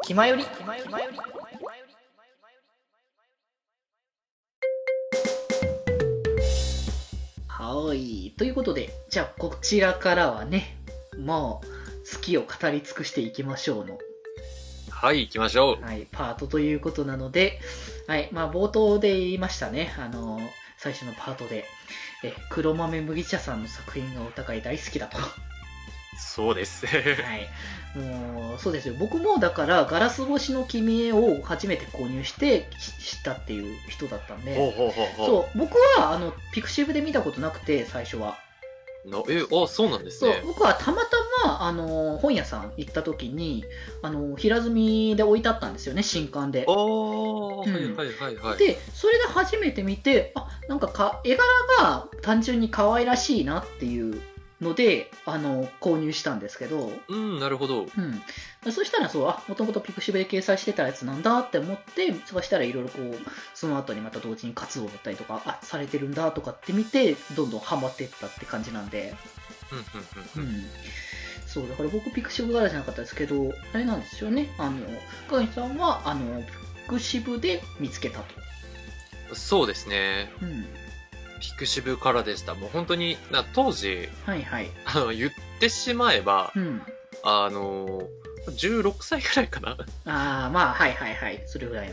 気まより。はい。ということで、じゃあこちらからはね、もう好きを語り尽くしていきましょうの、 はい、行きましょう。 はい、パートということなので、はい、まあ冒頭で言いましたね、最初のパートで、黒豆麦茶さんの作品がお互い大好きだと。 そうです。 はい。もう、そうですよ。僕もだから、ガラス越しの君へを初めて購入して知ったっていう人だったんで、 ほうほうほうほう。 そう、僕は、ピクシブで見たことなくて、最初は。 そうなんですそう、 ね。 僕はたまたま、本屋さん行った時に、平積みで置いてあったんですよね、新刊で。 はいうん。 はいはいはい。 で、それで初めて見て、なんか絵柄が単純に可愛らしいなっていうので、購入したんですけど、 なるほど。 そしたらそう、もともとピクシブで掲載してたやつなんだって思って、そしたらいろいろこう、その後にまた同時に活動だったりとか、されてるんだとかって見て、どんどんハマっていったって感じなんで、そう、だから僕ピクシブ柄じゃなかったですけど、あれなんですよね、かげさんは、ピクシブで見つけたと。 そうですね。ピクシブからでした。もう本当に、当時、 はいはい。 言ってしまえば、16歳ぐらいかな。 まあ、はいはいはい。それぐらいの。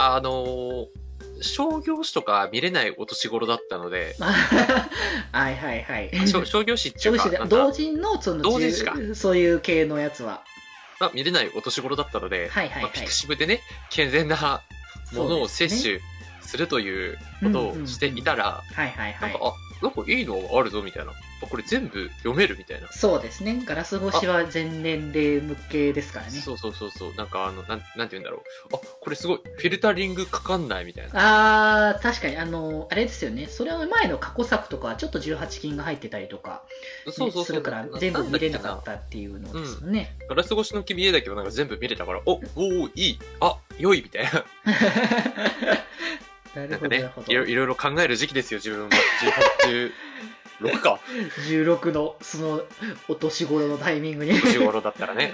商業誌とか見れないお年頃だったので、 はいはいはい。 商業誌っていうか、 同人の、 同人誌か。 そういう系のやつは。 見れないお年頃だったので、 はいはいはい。 ピクシブでね、健全なものを摂取するということをしていたら、 はいはいはい。 なんかいいのあるぞみたいな。これ全部読めるみたいな。 そうですね。ガラス越しは全年齢向けですからね。 そう。なんかなんて言うんだろう。これすごい、フィルタリングかかんないみたいな。 確かに、あれですよね。それは前の過去作とかはちょっと18禁が入ってたりとか、するから全部見れなかったっていうのですよね。 ガラス越しの君へだけどなんか全部見れたから、いい、良いみたいな。 なるほど、 ね、いろいろ考える時期ですよ、自分は。16か。 16の、その、お年頃のタイミングに。 お年頃だったらね。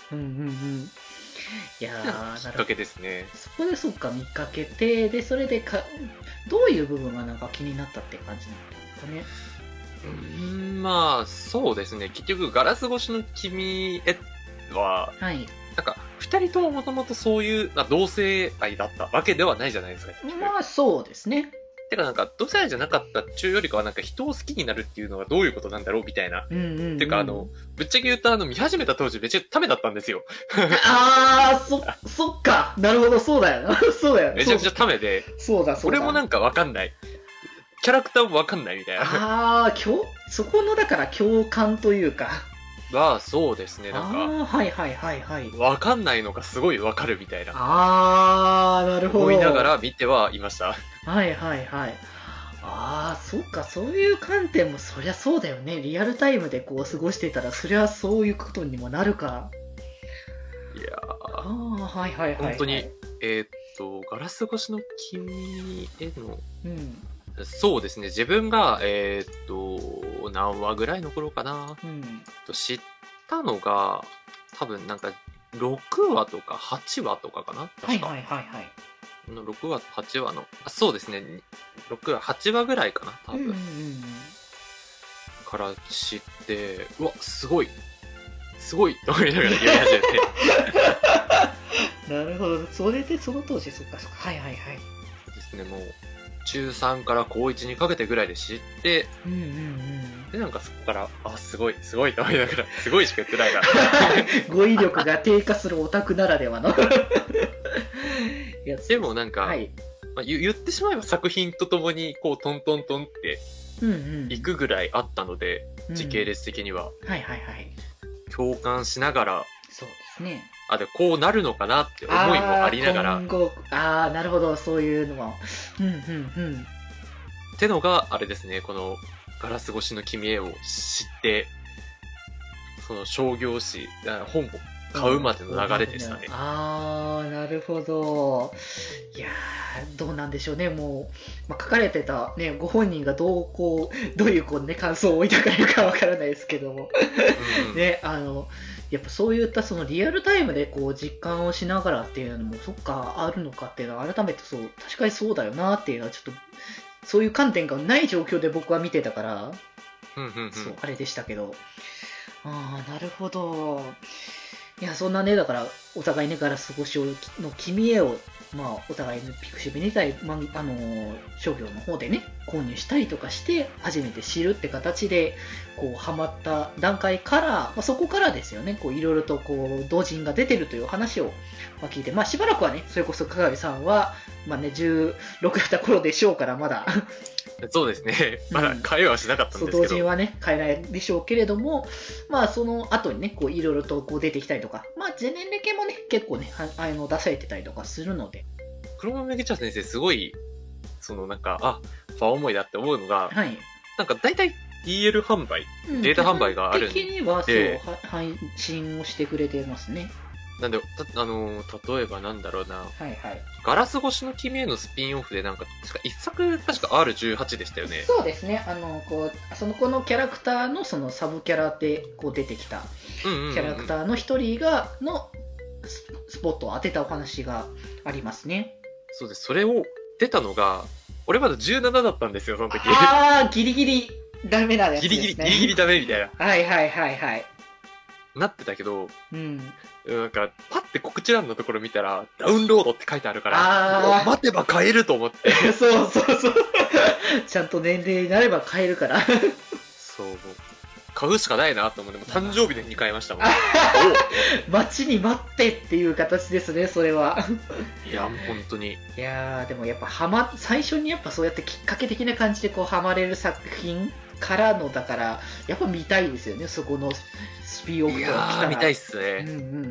いやー、 きっかけですね。 そこでそっか、見かけて、で、それでどういう部分がなんか気になったって感じなんですかね。 まあ、そうですね。結局、ガラス越しの君へは、なんか、二人とももともとそういう、同性愛だったわけではないじゃないですか。 まあ、そうですね。 てかなんか、同性愛じゃなかった中よりかはなんか人を好きになるっていうのがどういうことなんだろうみたいな。ていうかぶっちゃけ言うと見始めた当時めっちゃためだったんですよ。 そっか。なるほど、そうだよな。そうだよ。 めちゃくちゃためで。 そうだ。 俺もなんかわかんない。キャラクターもわかんないみたいな。 そこのだから共感というか。 そうですね、なんか。 はいはいはいはい。 わかんないのがすごいわかるみたいな。 なるほど。 思いながら見てはいました。 はいはいはい。そっか、そういう観点もそりゃそうだよね。リアルタイムでこう過ごしてたら、そりゃそういうことにもなるか。 いやはいはいはい。 本当に、ガラス越しの君への、そうですね、自分が、何話ぐらいの頃かな。知ったのが、多分なんか、6話とか8話とかかな確か。 はいはいはいはい。 6話と8話の、そうですね、6話、8話ぐらいかな多分。から知って、うわ、すごいと思いながら読み始めて。 なるほど。それでその当時、そっかそっか。はいはいはい。 そうですね、もう、中3から高1にかけてぐらいで知って、で、なんかそこから、すごいと思いながら、すごいしか言ってないから。 語彙力が低下するオタクならではの。 でもなんか、言ってしまえば作品とともに、こう、トントントンって、行くぐらいあったので、時系列的には。共感しながら、 そうですね。 で、こうなるのかなって思いもありながら。 今後、なるほど、そういうのも。 ってのが、あれですね、この、ガラス越しの君へを知って、その商業誌、本を買うまでの流れでしたね。 あー、なるほど。いやー、どうなんでしょうね。もう、書かれてたね、ご本人がどういうね、感想を抱かれるかわからないですけども。ね、やっぱそういったそのリアルタイムで実感をしながらっていうのも、そっか、あるのかっていうのは改めて確かにそうだよなっていうのはちょっと、そういう観点がない状況で僕は見てたから、あれでしたけど。ああ、なるほど。いや、そんなね、だから、お互いね、ガラス越しの君へを、お互いのピクシブに商業の方でね、購入したりとかして、初めて知るって形で、ハマった段階から、そこからですよね、いろいろと、同人が出てるという話を、聞いて、しばらくはね、それこそ、鏡さんは、16だった頃でしょうから、まだ。 そうですね。まだ買えはしなかったんですけど。 同人はね、買えないでしょうけれども、その後にね、いろいろと出てきたりとか、ジェネレケもね、結構ね、出されてたりとかするので。 黒豆ギチャ先生、すごい、ファン思いだって思うのが、 はい。 大体 DL 販売、データ販売があるんで。 的にはそう、配信をしてくれてますね。 なんで、例えばなんだろうな。 はいはい。 ガラス越しの君へのスピンオフで一作、確か R18 でしたよね。 そうですね。その子のキャラクターのそのサブキャラで出てきた、キャラクターの一人のスポットを当てたお話がありますね。 そうです。それを出たのが、俺まだ17だったんですよ、その時。 あー、ギリギリダメなやつですね。 ギリギリダメみたいな。 はいはいはいはい。 なってたけど、パッて告知欄のところ見たら、ダウンロードって書いてあるから、待てば買えると思って。 そう。ちゃんと年齢になれば買えるから。 そう。買うしかないなと思って、誕生日に買いましたもん。 待ちに待ってっていう形ですね、それは。 いや、本当に。 いやでもやっぱ最初にやっぱそうやってきっかけ的な感じでハマれる作品からの、だから、やっぱ見たいですよね、そこのスピンオフとか来たら。 見たいっすね。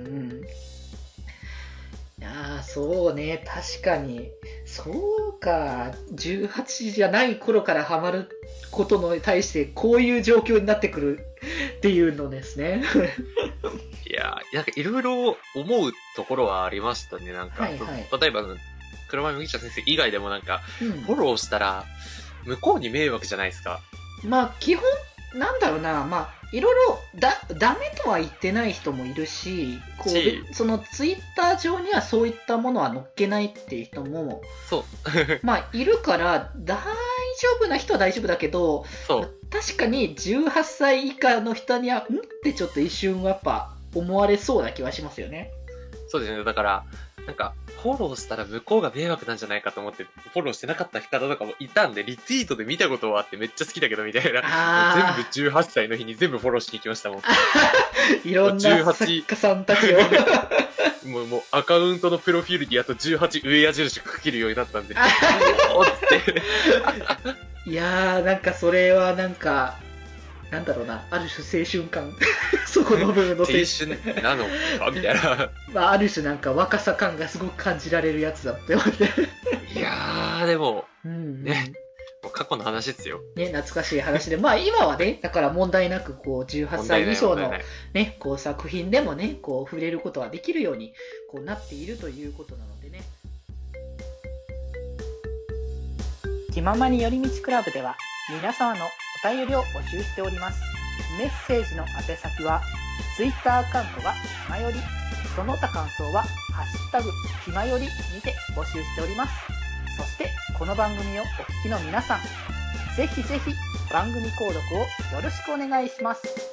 いやそうね、確かに。そうか、18じゃない頃からハマることに対して、こういう状況になってくるっていうのですね。 いやいろいろ思うところはありましたね、例えば、黒豆麦茶先生以外でもフォローしたら、向こうに迷惑じゃないですか。 基本、なんだろうな、いろいろダメとは言ってない人もいるし、そのツイッター上にはそういったものは載っけないっていう人も、いるから、大丈夫な人は大丈夫だけど、確かに18歳以下の人には、ってちょっと一瞬やっぱ思われそうな気はしますよね。 そうですね。だから、フォローしたら向こうが迷惑なんじゃないかと思って、フォローしてなかった方とかもいたんで、リツイートで見たことはあってめっちゃ好きだけどみたいな。全部18歳の日に全部フォローしに行きましたもん。 いろんな作家さんたちを。 もうアカウントのプロフィールにあと18上矢印書けるようになったんで。 いやー、それはなんだろうな、ある種青春感。そこの部分の青春なのかみたいな。ある種若さ感がすごく感じられるやつだって思って。 いやー、でも、ね、もう過去の話ですよ。 ね、懐かしい話で。今はね、だから問題なく、18歳以上のね、作品でもね、触れることはできるように、なっているということなのでね。気ままに寄り道クラブでは、皆様のお便りを募集しております。メッセージの宛先は、Twitter アカウントがひまより、その他感想は、ハッシュタグひまよりにて募集しております。そして、この番組をお聞きの皆さん、ぜひぜひ番組購読をよろしくお願いします。